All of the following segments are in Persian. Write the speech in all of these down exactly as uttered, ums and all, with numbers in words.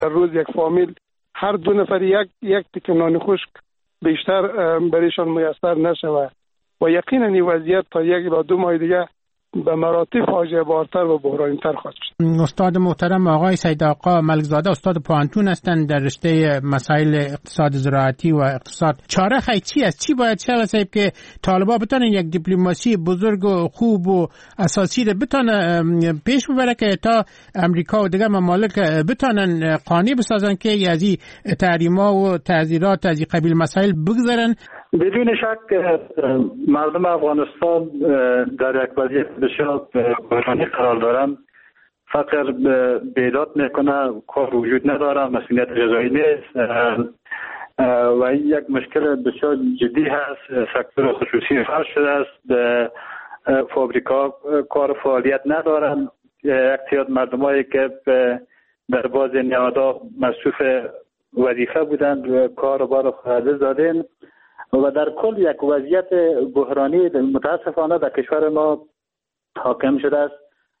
در روز یک فامیل هر دو نفر یک یک تکه نان خشک بیشتر برایشان میسر نشوه و یقینا این وضعیت تا یک و دو ماه دیگه به مراتب فاجعه بارتر و بحرانی‌تر خواهد شد. استاد محترم آقای سید آقا ملکزاده استاد پوهنتون هستند در رشته مسائل اقتصاد زراعتی و اقتصاد. چاره خی چی است؟ چی باید شود صاحب که طالبان بتونن یک دیپلماسی بزرگ و خوب و اساسی رو بتونن پیش ببره که تا امریکا و دیگر ممالک بتونن قانع بسازن که از این تحریم‌ها و تعزیرات از این قبیل مسائل بگذرن؟ بدون شک مردم افغانستان در یک وضعیت بسیار بحرانی قرار دارند. فقر بیداد میکنه، کار وجود نداره، مسئولیت غذایی نیست و این یک مشکل بسیار جدی هست. سکتور خصوصی فرش شده است، فابریکا کار فعالیت ندارن. یک تعداد مردمایی که در باز نهادها مصروف وظیفه بودند کار و بار خارج دادن و در کل یک وضعیت بحرانی متاسفانه در کشور ما حاکم شده است.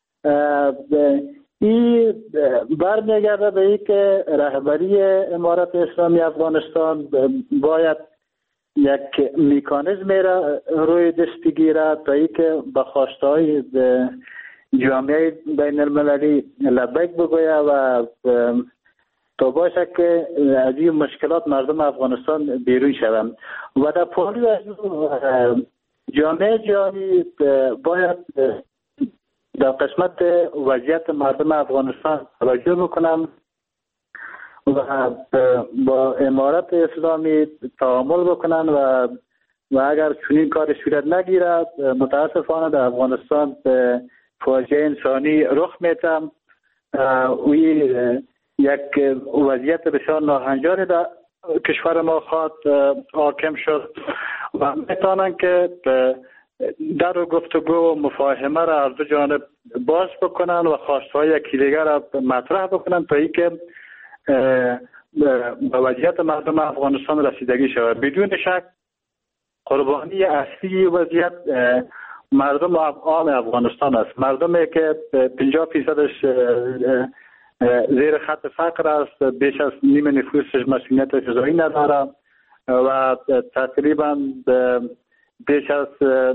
این برمیگرده به این که رهبری امارت اسلامی افغانستان باید یک مکانیزمی را روی دست بگیرد تا ای که به خواستهای جامعه بین المللی لبیک بگوید و تا باشه که از این مشکلات مردم افغانستان بیرون شوند و در پهلو از جامعه جهانی باید در قسمت وضعیت مردم افغانستان توجه بکنم و با امارت اسلامی تعامل بکنن و و اگر چنین کار صورت نگیرد متاسفانه در افغانستان فاجعه انسانی رخ میده. وی یک وضعیت بسیار ناهنجاری در کشور ما خواهد حاکم شد و میتونن که در گفتگو و مفاهمه را هر دو جانب باز بکنن و خواستهای یکی دیگر را مطرح بکنن تا اینکه به وضعیت مردم افغانستان رسیدگی شود. بدون شک قربانی اصلی وضعیت مردم عام افغانستان است. مردمی که پنجاه فیصدش زیر خط فقر است، بیش از نیم نفوسش مسئولیت غذایی نداره و تقریبا بیش از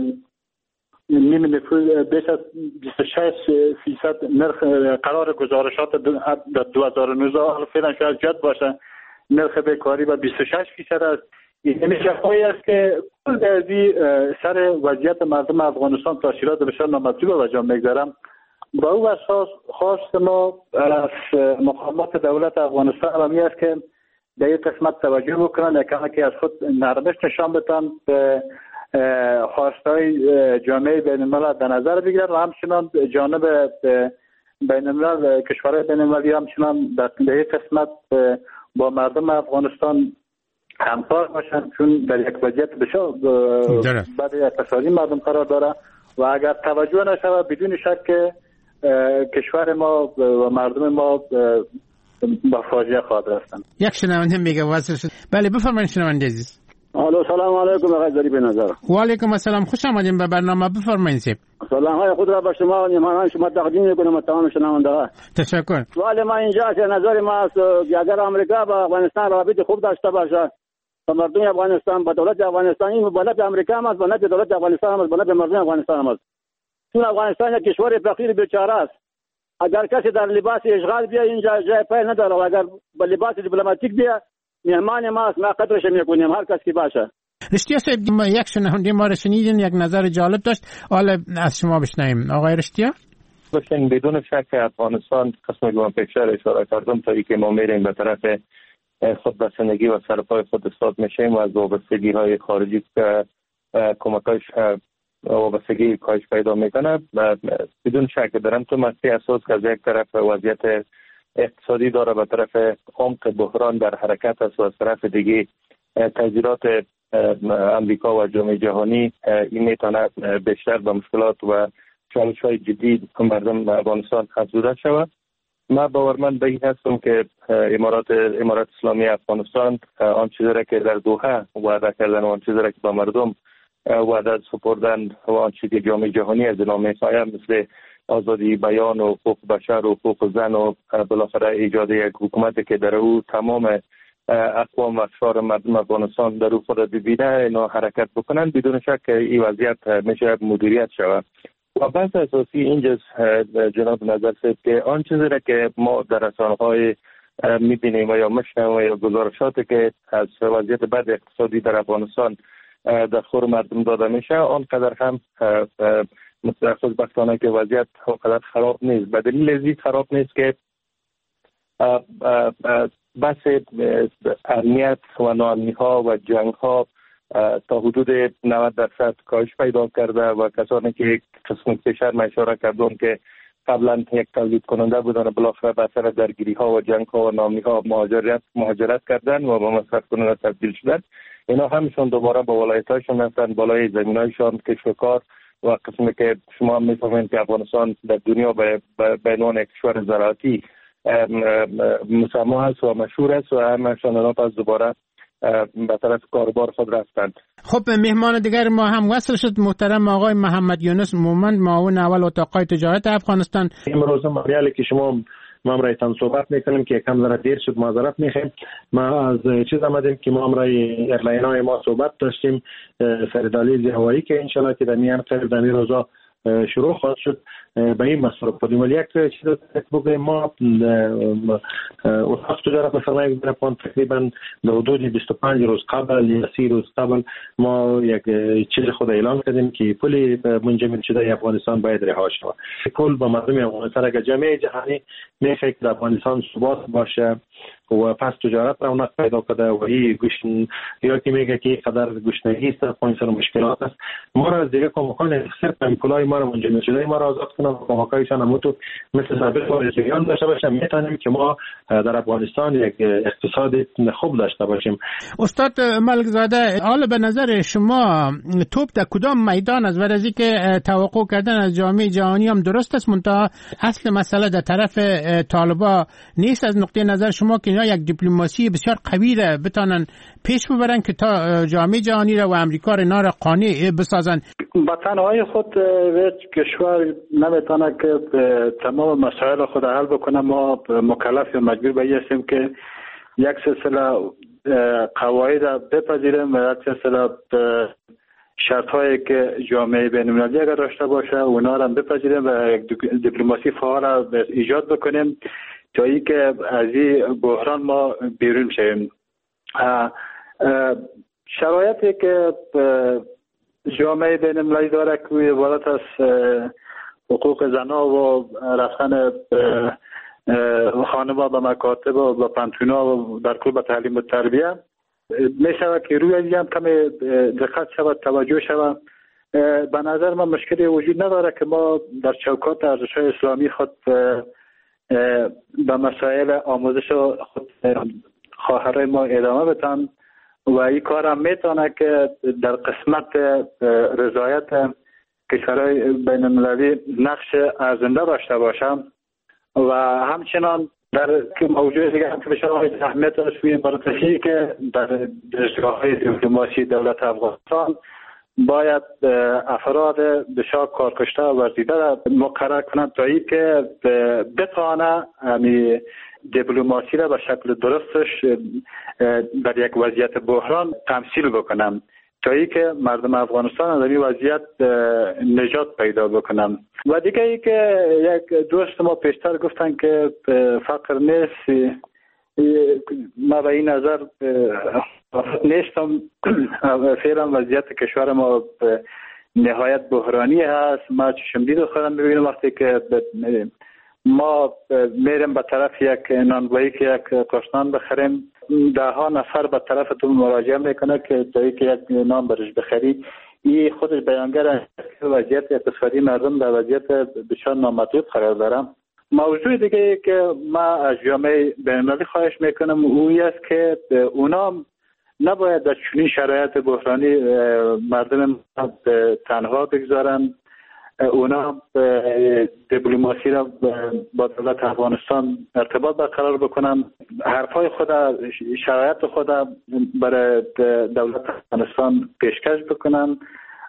نیم نفوس بیش از بیست و شش فیصد نرخ قرار گزارشات دو هزار و نوزده فعلا شاید جد باشه نرخ بیکاری با بیست و شش فیصد است. این شفایی است که کل درزی سر وضعیت مردم افغانستان تاثیرات بسیار نامطلوب و جا میگذارم. با او اساس خواست ما از مقامات دولت افغانستان همی است که در این قسمت توجه بکنن، یکمی از خود نرمش نشان بدن به خواستهای جامعه بین الملل در نظر بگیرن و همچنان جانب بین الملل کشورهای بین المللی همچنان در این قسمت با مردم افغانستان همکار باشن، چون در یک وضعیت بسیار بعد اقتصادی مردم قرار داره و اگر توجه نشود بدون شک که کشور ما و مردم ما با فاجعه خواهد رفتن. یک شنونده میگه واسه شد. بله بفرمایید شنونده عزیز. الو سلام علیکم آقای ظریف نظر. و علیکم السلام، خوش آمدید به برنامه. بفرمایید سید. سلام های خود را به شما و مهمان شما تقدیم میکنم تمام شنونده ها. تشکر. سوال ما اینجا که نظر ما است که اگر امریکا با افغانستان رابطه خوب داشته باشه و مردم افغانستان با دولت افغانستان این مبالغه امریکا هم است و نه دولت افغانستان هم است و نه مردم افغانستان هم است. چون افغانستان یک کشور فقیر بیچاره است. اگر کسی در لباس اشغال بیا اینجا جای پای نداره و اگر با لباس دیپلماتیک بیا مهمان ما است، ما قدرش میکنیم هر کس کی باشه. رشتیا صاحب یک شنونده ما رو شنیدین، یک نظر جالب داشت، حالا از شما بشنویم. آقای رشتیا باشین. بدون شک افغانستان قسم گمان پیشتر اشاره کردم تا اینکه ما میریم به طرف خودبسندگی و سرپای خود استاد میشیم و از وابستگی های خارجی که کمکایش وابستگی کاهش پیدا میکنه. بدون شک درم تو مستی اساس که از یک طرف وضعیت اقتصادی داره به طرف عمق بحران در حرکت است و از طرف دیگه تغییرات امریکا و جامعه جهانی این میتونه بیشتر به مشکلات و چالش های جدی مردم افغانستان افزوده شود. من باورمند به این هستم که امارات امارات اسلامی افغانستان آن چیزی را که در دوحه وعده کردن و آن چیزی را که با مردم وعده سپردن و آن چیزی که جامعه جهانی از اینا میخواهد مثل آزادی بیان و حقوق بشر و حقوق زن و بالاخره ایجاد یک حکومتی که در او تمام اقوام و اقشار مردم افغانستان در او خود ببینه اینا حرکت بکنن، بدون شک این وضعیت میشه مدیریت شود. و بحث اساسی اینجاست جناب نظر صاحب که آن چیزی را که ما در رسانه‌های میبینیم و یا مشنویم و یا گزارشاتی که از وضعیت بد اقتصادی در افغانستان در خور مردم داده میشه آنقدر هم خوشبختانه که وضعیت آنقدر خراب نیست. به دلیل ازی خراب نیست که بحث امنیت و ناامنی ها و جنگ ها تا حدود نود درصد کاهش پیدا کرده و کسانی که قسم پیشتر من اشاره کردم که قبلا یک تولید کننده بودن بالاخره به اثر درگیری ها و جنگ ها و ناامنی ها مهاجرت مهاجرت کردن و به مصرف کننده تبدیل شدن، اینا همشون دوباره با ولایت هاشون هستن، بالای زمین هایشان کشت و کار و قسمی که شما هم میفهمید که افغانستان در دنیا به عنوان یک کشور زراعتی مسمى است و مشهور است و همشان اینا پس دوباره به طرف کاربار خود رفتند. خب مهمان دیگر ما هم وصل شد، محترم آقای محمد یونس مومند، معاون اول اتاق تجارت افغانستان. امروز مریالی که شما ما هم رایتان صحبت میکنیم که کم ذره دیر شد، معذرت میخوایم. ما از چیز آمدیم که ما هم رای ایرلاین های ما صحبت داشتیم سر دهلیز هوایی که انشالله که در میان قریب در این روزا شروع خواهد شد به این مصرف بودیم. ولی یک چیز بگویم، ما اتاق تجارت مثلا یک برپان تقریبا در حدود بیست و پنج روز قبل یا سی روز قبل ما یک چیز خود اعلان کردیم که پل منجمد شده افغانستان باید رها شود. پل با مردم افغانستان اگر جامعه جهانی میخواد که افغانستان ثبات باشه و پس تجارت رونق پیدا کرده و این گوشن یا که میگه که قدر گشنگی است افغانستان مشکلات است، ما را از دیگه کمکان صرف پلای ما را منجمد شده ما را آزاد کنه و کمکایشان هم تو مثل سابق وارثیان داشته باشیم، میتونیم که ما در افغانستان یک اقتصاد خوب داشته باشیم. استاد ملک زاده، حالا به نظر شما توپ در کدام میدان است؟ ورزی که توقع کردن از جامعه جهانی هم درست است، منتها اصل مسئله در طرف طالبا نیست. از نقطه نظر شما که اینا یک دیپلماسی بسیار قوی را بتانن پیش ببرن که تا جامعه جهانی را و امریکا را اینا را قانع بسازن؟ با تنهایی خود هیچ کشور نمیتونه که تمام مسائل خود حل بکنه. ما مکلف یا مجبور به این هستیم که یک سلسله قواعد بپذیریم و یک سلسله شرط هایی که جامعه بین المللی اگر داشته باشه اونا را بپذیریم و یک دیپلماسی فعال ایجاد بکنیم تا ای که از این بحران ما بیرون شویم. شرایطی که جامعه بین المللی داره که عبارت از حقوق زنها و رفتن خانم‌ها به مکاتب و به پانتونا و در کل به تعلیم و تربیه می شود که روی این هم کمی دقت شود، توجه شود. به نظر من مشکلی وجود نداره که ما در چوکات ارزش‌های اسلامی خود به مسائل آموزش خود خواهرای ما ادامه بدن و این کار هم میتونه که در قسمت رضایت کشورهای بین المللی نقش ارزنده داشته باشم و همچنان در موضوع دیگه هم که بشه اهمیت داشتیم برای که در دستگاه‌های دیپلماسی دولت افغانستان باید افراد بسیار کارکشته و ورزیده را مقرر کنند تا ای که بتوانه همی دیپلماسی را به شکل درستش در یک وضعیت بحران تمثیل بکنم تا ای که مردم افغانستان در این وضعیت نجات پیدا بکنم. و دیگه ای که یک دوست ما پیشتر گفتن که فقر نیست، ما به این نظر نیستم. فعلا وضعیت کشور ما نهایت بحرانی هست. ما چشم دید خودم میبینم وقتی که ما میریم به طرف یک نانوایی که یک قاشنان بخریم، ده ها نفر به طرف تو مراجعه میکنه که تا که یک نان برش بخری. این خودش بیانگر وضعیت اقتصادی مردم در وضعیت بسیار نامطلوب قرار دارم. موضوع دیگه که ما از جامعه بین‌المللی خواهش میکنم اون است که اونا نباید در چنین شرایط بحرانی مردم تنها بگذارن. اونا دیپلماسی را با دولت افغانستان ارتباط برقرار بکنن، حرفای خود شرایط خود برای دولت افغانستان پیشکش بکنن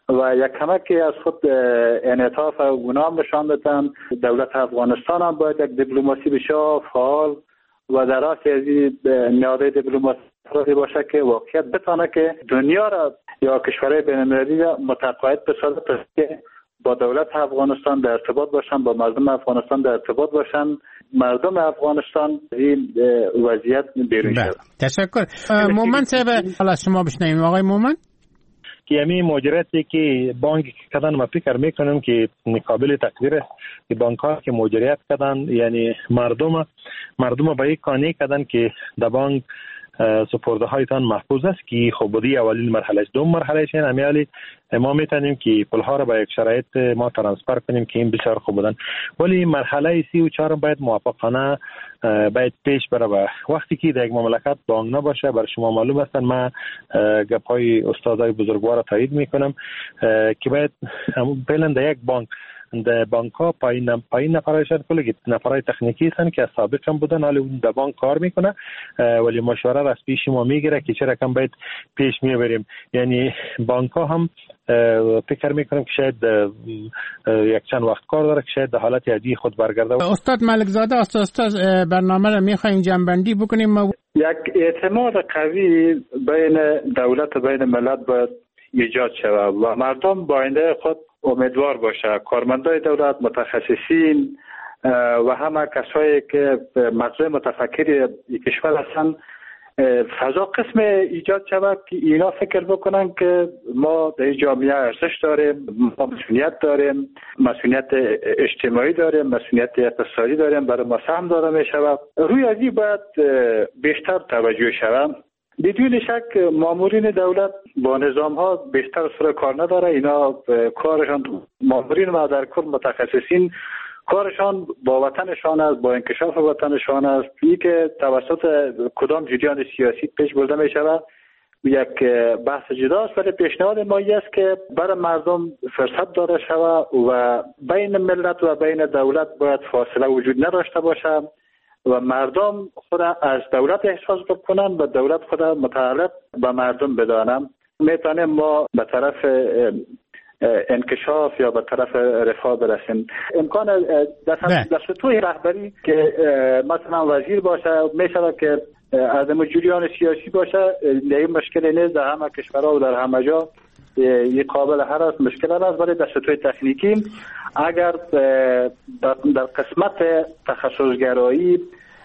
و یک کمکی از خود انعطاف اونا هم نشان دادن. دولت افغانستان هم باید یک دیپلماسی بشه فعال و در راست از این نیاده دیپلماسی باشه که واقعیت بتانه که دنیا را یا کشورهای بین‌المللی را متقاعد بسازه که با دولت افغانستان در ارتباط باشن، با مردم افغانستان در ارتباط باشن، مردم افغانستان این وضعیت بیرون شد. تشکر. مومن صاحب حالا شما بشنویم. آقای مومن که همین ماجراتی که بانک کردن ما فکر میکنم که قابل تقدیر است که بانک ها که مدیریت کردن، یعنی مردم مردم به یک کانه کردن که در بانک سپرده هایتان محفوظ است که خب بودی اولین مرحله است. دوم مرحله شین امیالی ما میتونیم که پول ها را با یک شرایط ما ترانسفر کنیم که این بسیار خوب بودن، ولی مرحله سی و چهار باید موافقانه باید پیش بره. وقتی که در یک مملکت بانک نباشه، برای شما معلوم است، من گپای استادای بزرگوار تایید میکنم که باید فعلا در یک بانک در بانک ها پایین پایین نفرایشان کلی که نفرای تکنیکی هستن که از سابق هم بودن، حالا اون در بانک کار میکنه ولی مشوره از پیش ما میگیره که چه رقم باید پیش میبریم. یعنی بانک ها هم فکر میکنم که شاید یک چند وقت کار داره که شاید در حالت عادی خود برگرده. استاد ملک زاده، استاد برنامه رو میخوایم جنبندی بکنیم. یک اعتماد قوی بین دولت و بین ملت باید ایجاد شود و مردم با آینده خود امیدوار باشه. کارمندای دولت، متخصصین و همه کسایی که مغز متفکر کشور هستن، فضا قسم ایجاد شود که اینا فکر بکنن که ما در جامعه ارزش داریم، ما مسئولیت داریم، مسئولیت اجتماعی داریم، مسئولیت اقتصادی داریم، برای ما سهم داده می شود. روی از این باید بیشتر توجه شود. بدون شک مامورین دولت با نظام ها بیشتر سر کار نداره. اینا کارشان، مامورین و در کل متخصصین، کارشان با وطنشان است، با انکشاف وطنشان است. این که توسط کدام جریان سیاسی پیش برده می شود یک بحث جداست، ولی پیشنهاد ما است که برای مردم فرصت داده شود و بین ملت و بین دولت باید فاصله وجود نداشته باشه و مردم خود از دولت احساس بکنن و دولت خود متعلق به مردم بدانم. میتونیم ما به طرف انکشاف یا به طرف رفاه برسیم. امکان دست توی رهبری که مثلا وزیر باشه، میشه که از جریان سیاسی باشه، این مشکل نیست. در همه کشورها و در همه جا یک قابل هر از مشکل هست، ولی دست توی تکنیکی اگر در قسمت تخصصگرایی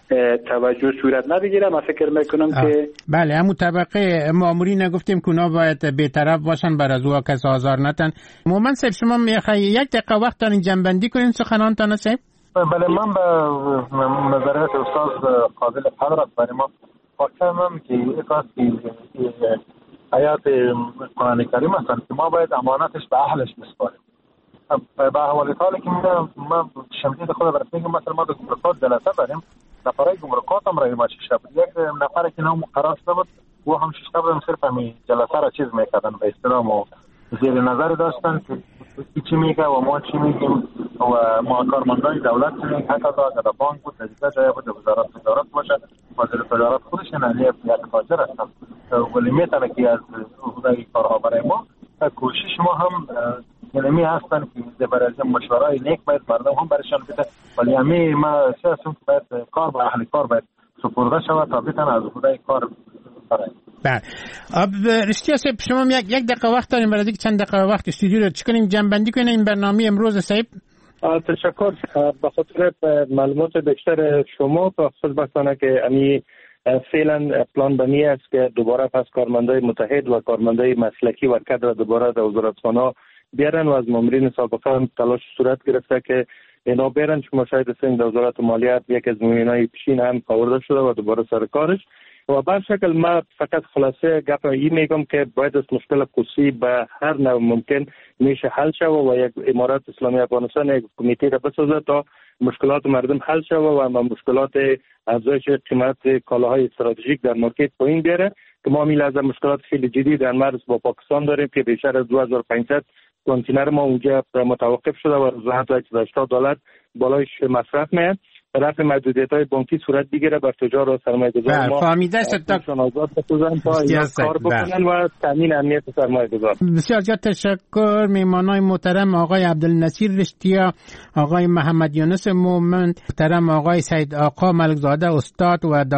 توجه صورت نبگیره، من فکر میکنم آه. که بله، همون طبقه مامورین نگفتیم که اونا باید بی‌طرف باشن، بر از او کس آزار نتن. مومن صاحب شما میخوای یک دقیقه وقت دارین جنبندی کنین سخنانتان صاحب؟ بله، من به نظریات استاد قابل قدر است. برای ما فکرم که یک است که آیات قرآن کریم هستن که ما باید امانتش به اهلش بسپاریم. به حوالی حالی که من شمدید خود برای میگم، مثلا ما به گمرکات جلسه داریم، نفرای گمرکات هم رای ما شش شب، یک نفر که نام قرار شده بود و هم شش شب هم صرف همین جلسه را چیز میکردن، به اصطلاح و زیر نظر داشتن که چی میگه و ما چی میگیم و ما کارمندای دولت چی میگه. حتی در بانک بود، در جای بود، وزارت تجارت باشه، وزیر تجارت خودش یعنی یک تاجر هستن، ولی میتونه که از خدای کارها برای ما کوشش ما هم یعنی می هستن که برای از مشورای نیک باید مردم هم برشان بده، ولی همی ما چه هستم که باید کار با اهل کار باید سپرده شود تا بتن از خدای کار برای. بله. اب رشتیا صاحب شما یک یک دقیقه وقت داریم، برای اینکه چند دقیقه وقت استودیو رو چی کنیم جنبندی کنیم این برنامه امروز صاحب؟ تشکر به خاطر معلومات بیشتر شما. به خصوص بحثانه که امی فعلا پلان بنی است که دوباره پس کارمندای متحد و کارمندای مسلکی و کادر دوباره در وزارتخانه بیارن و از مامورین سابقه هم تلاش صورت گرفته که اینا بیارن. شما شاید هستین در وزارت مالیات یک از مامورینای پیشین هم آورده شده و دوباره سر کارش. و به شکل ما فقط خلاصه گپ این میگم که باید از مشکل خصوصی به هر نوع ممکن میشه حل شود و یک امارات اسلامی افغانستان یک کمیته را بسازه تا مشکلات مردم حل شود و مشکلات افزایش قیمت کالاهای استراتژیک در مارکت پایین بیاره که ما میلازم مشکلات خیلی جدی در مرز با پاکستان داریم که بیشتر از دو هزار و پانصد کانتینر ما اونجا متوقف شده و رضایت هشتاد دلار بالایش مصرف میاد رفع محدودیت های بانکی صورت بگیره بر تجار و سرمایه‌گذار ما فهمیده است تا آزاد بسازن تا اینا کار بکنن و تامین امنیت سرمایه‌گذار. بسیار زیاد تشکر. میمانای محترم آقای عبدالنصیر رشتیا، آقای محمد یونس مومن، محترم آقای سید آقا ملکزاده استاد و